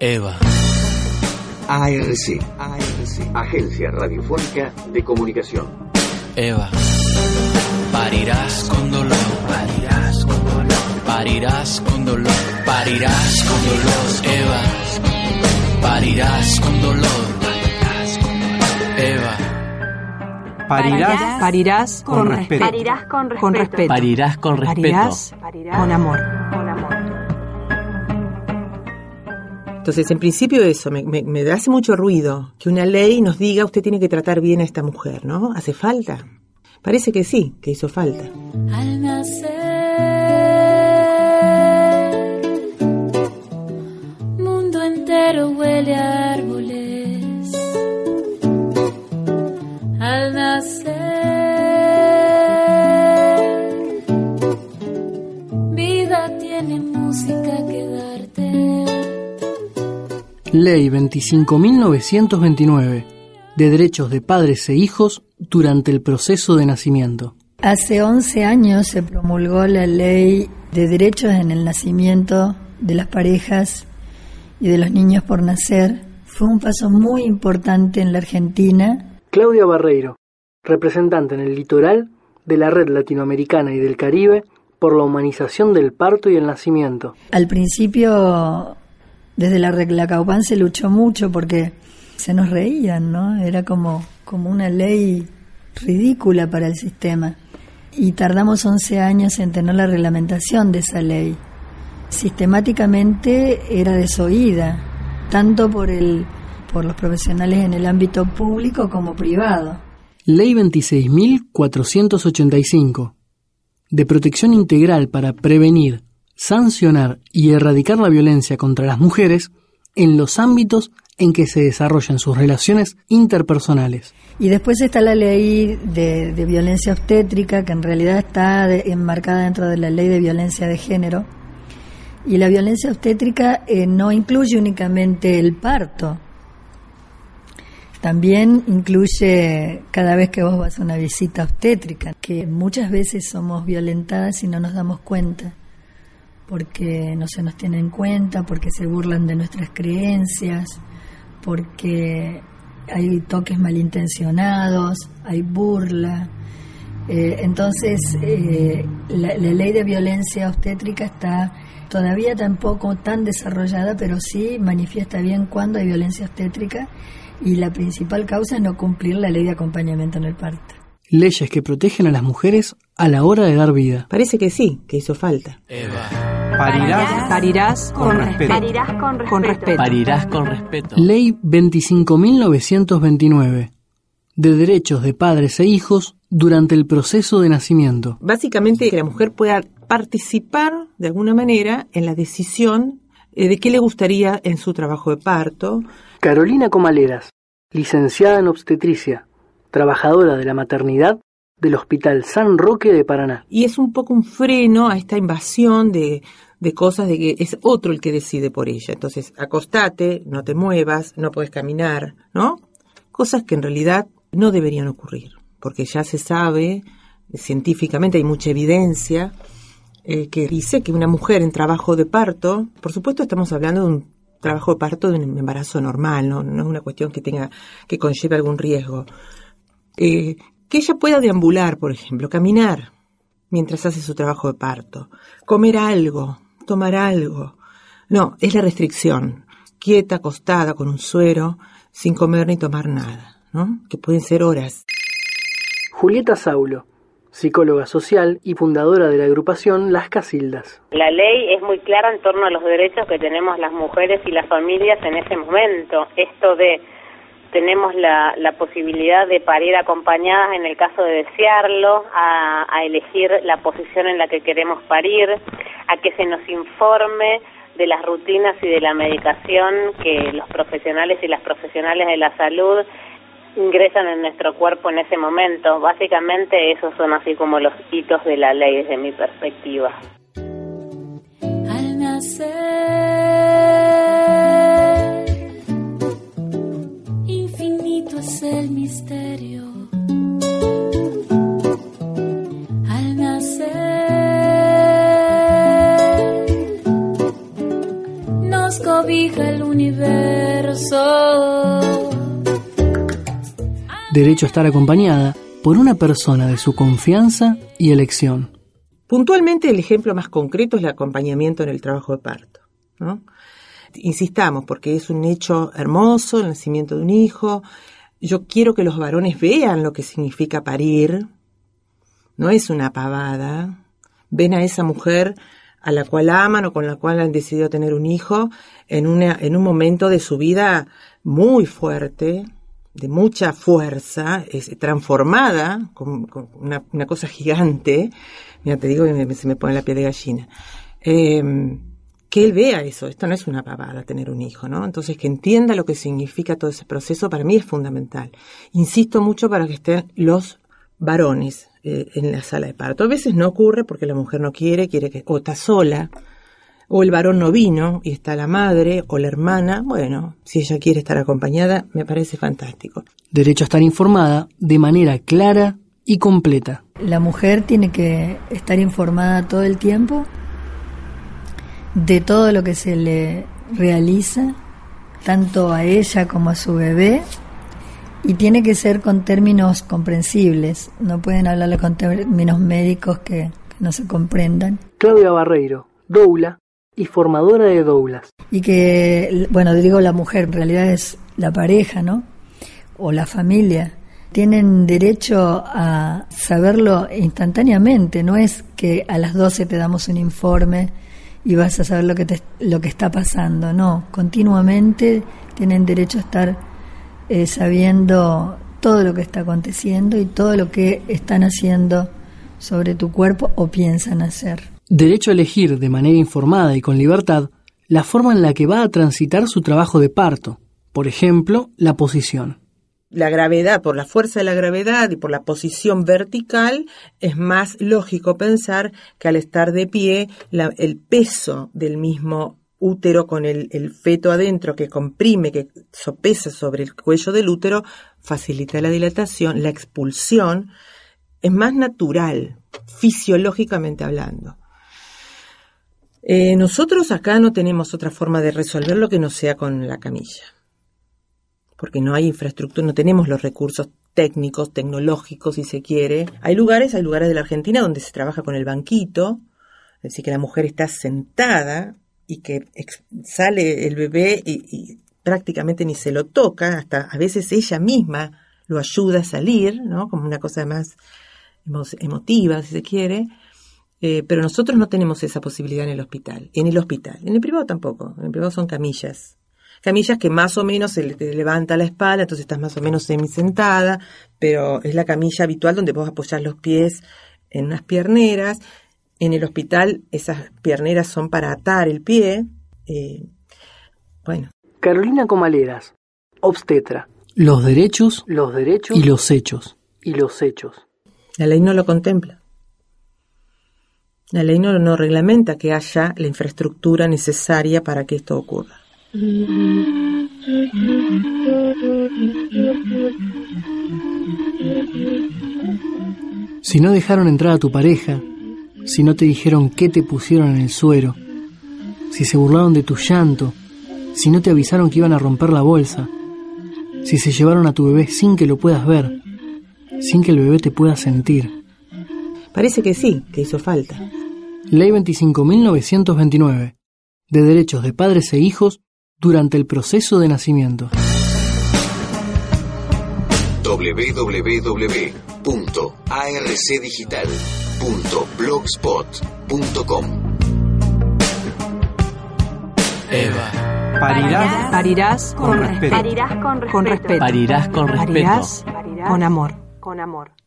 Eva. ARC, Agencia Radiofónica de Comunicación. Eva, parirás con dolor, parirás con dolor, parirás con dolor, parirás con dolor. Eva, parirás con dolor, Eva. Parirás con respeto. Parirás con respeto. Con respeto. Parirás con respeto. Parirás con amor. Entonces, en principio eso, me hace mucho ruido que una ley nos diga usted tiene que tratar bien a esta mujer, ¿no? ¿Hace falta? Parece que sí, que hizo falta. Al nacer, mundo entero huele a árboles. Al nacer, vida tiene música que darte. Ley 25.929, de derechos de padres e hijos durante el proceso de nacimiento. Hace 11 años se promulgó la Ley de Derechos en el Nacimiento de las Parejas y de los Niños por Nacer. Fue un paso muy importante en la Argentina. Claudia Barreiro, representante en el litoral de la Red Latinoamericana y del Caribe por la humanización del parto y el nacimiento. Al principio, desde la Reclacaupan se luchó mucho porque se nos reían, ¿no? Era como una ley ridícula para el sistema. Y tardamos 11 años en tener la reglamentación de esa ley. Sistemáticamente era desoída, tanto por los profesionales en el ámbito público como privado. Ley 26.485, de protección integral para prevenir, sancionar y erradicar la violencia contra las mujeres en los ámbitos en que se desarrollan sus relaciones interpersonales. Y después está la ley de violencia obstétrica, que en realidad está enmarcada dentro de la ley de violencia de género. Y la violencia obstétrica no incluye únicamente el parto. También incluye cada vez que vos vas a una visita obstétrica, que muchas veces somos violentadas y no nos damos cuenta, porque no se nos tiene en cuenta, porque se burlan de nuestras creencias, porque hay toques malintencionados, hay burla. Entonces, la ley de violencia obstétrica está todavía tampoco tan desarrollada, pero sí manifiesta bien cuando hay violencia obstétrica, y la principal causa es no cumplir la ley de acompañamiento en el parto. Leyes que protegen a las mujeres a la hora de dar vida. Parece que sí, que hizo falta. Eva, Parirás con respeto. Parirás con respeto. Con respeto. parirás con respeto. Ley 25.929, de derechos de padres e hijos durante el proceso de nacimiento. Básicamente que la mujer pueda participar de alguna manera en la decisión de qué le gustaría en su trabajo de parto. Carolina Comaleras, licenciada en obstetricia, trabajadora de la maternidad del Hospital San Roque de Paraná. Y es un poco un freno a esta invasión de cosas de que es otro el que decide por ella. Entonces, acostate, no te muevas, no puedes caminar, ¿no? Cosas que en realidad no deberían ocurrir, porque ya se sabe, científicamente hay mucha evidencia que dice que una mujer en trabajo de parto, por supuesto estamos hablando de un trabajo de parto de un embarazo normal, no es una cuestión que conlleve algún riesgo. Que ella pueda deambular, por ejemplo, caminar mientras hace su trabajo de parto, comer algo, tomar algo. No, es la restricción, quieta, acostada, con un suero, sin comer ni tomar nada, ¿no? Que pueden ser horas. Julieta Saulo, psicóloga social y fundadora de la agrupación Las Casildas. La ley es muy clara en torno a los derechos que tenemos las mujeres y las familias en ese momento. Esto de tenemos la posibilidad de parir acompañadas en el caso de desearlo, a elegir la posición en la que queremos parir, a que se nos informe de las rutinas y de la medicación que los profesionales y las profesionales de la salud ingresan en nuestro cuerpo en ese momento. Básicamente esos son así como los hitos de la ley desde mi perspectiva. Al nacer, infinito es el misterio. Al nacer, nos cobija el universo. universo. Derecho a estar acompañada por una persona de su confianza y elección. Puntualmente, el ejemplo más concreto es el acompañamiento en el trabajo de parto, ¿no? Insistamos, porque es un hecho hermoso, el nacimiento de un hijo. Yo quiero que los varones vean lo que significa parir. No es una pavada. Ven a esa mujer a la cual aman o con la cual han decidido tener un hijo en un momento de su vida muy fuerte, de mucha fuerza, transformada, con una cosa gigante. Mira, te digo que se me pone la piel de gallina. Que él vea eso. Esto no es una pavada, tener un hijo, ¿no? Entonces, que entienda lo que significa todo ese proceso, para mí es fundamental. Insisto mucho para que estén los varones en la sala de parto. A veces no ocurre porque la mujer no quiere que o está sola, o el varón no vino y está la madre o la hermana. Bueno, si ella quiere estar acompañada, me parece fantástico. Derecho a estar informada de manera clara y completa. La mujer tiene que estar informada todo el tiempo de todo lo que se le realiza, tanto a ella como a su bebé, y tiene que ser con términos comprensibles. No pueden hablarle con términos médicos que no se comprendan. Claudia Barreiro, doula y formadora de doulas. Y que, bueno, digo la mujer, en realidad es la pareja, ¿no? O la familia. Tienen derecho a saberlo instantáneamente. No es que a las 12 te damos un informe y vas a saber lo que está pasando. No, continuamente tienen derecho a estar sabiendo todo lo que está aconteciendo y todo lo que están haciendo sobre tu cuerpo o piensan hacer. Derecho a elegir de manera informada y con libertad la forma en la que va a transitar su trabajo de parto. Por ejemplo, la posición. La gravedad, por la fuerza de la gravedad y por la posición vertical, es más lógico pensar que al estar de pie, el peso del mismo útero con el feto adentro que comprime, que sopesa sobre el cuello del útero, facilita la dilatación, la expulsión, es más natural, fisiológicamente hablando. Nosotros acá no tenemos otra forma de resolverlo que no sea con la camilla. Porque no hay infraestructura, no tenemos los recursos técnicos, tecnológicos, si se quiere. Hay lugares de la Argentina donde se trabaja con el banquito, es decir, que la mujer está sentada y que sale el bebé y prácticamente ni se lo toca, hasta a veces ella misma lo ayuda a salir, ¿no? Como una cosa más emotiva, si se quiere. Pero nosotros no tenemos esa posibilidad en el hospital. En el privado tampoco. En el privado son camillas que más o menos se te levanta la espalda, entonces estás más o menos semisentada, pero es la camilla habitual donde vos apoyás los pies en unas pierneras. En el hospital esas pierneras son para atar el pie. Carolina Comaleras, obstetra. Los derechos y los hechos. La ley no lo contempla. La ley no reglamenta que haya la infraestructura necesaria para que esto ocurra. Si no dejaron entrar a tu pareja, si no te dijeron qué te pusieron en el suero, si se burlaron de tu llanto, si no te avisaron que iban a romper la bolsa, si se llevaron a tu bebé sin que lo puedas ver, sin que el bebé te pueda sentir. Parece que sí, que hizo falta. Ley 25.929, de derechos de padres e hijos durante el proceso de nacimiento. www.arcdigital.blogspot.com Eva. Parirás con respeto. Parirás con respeto. Parirás con amor.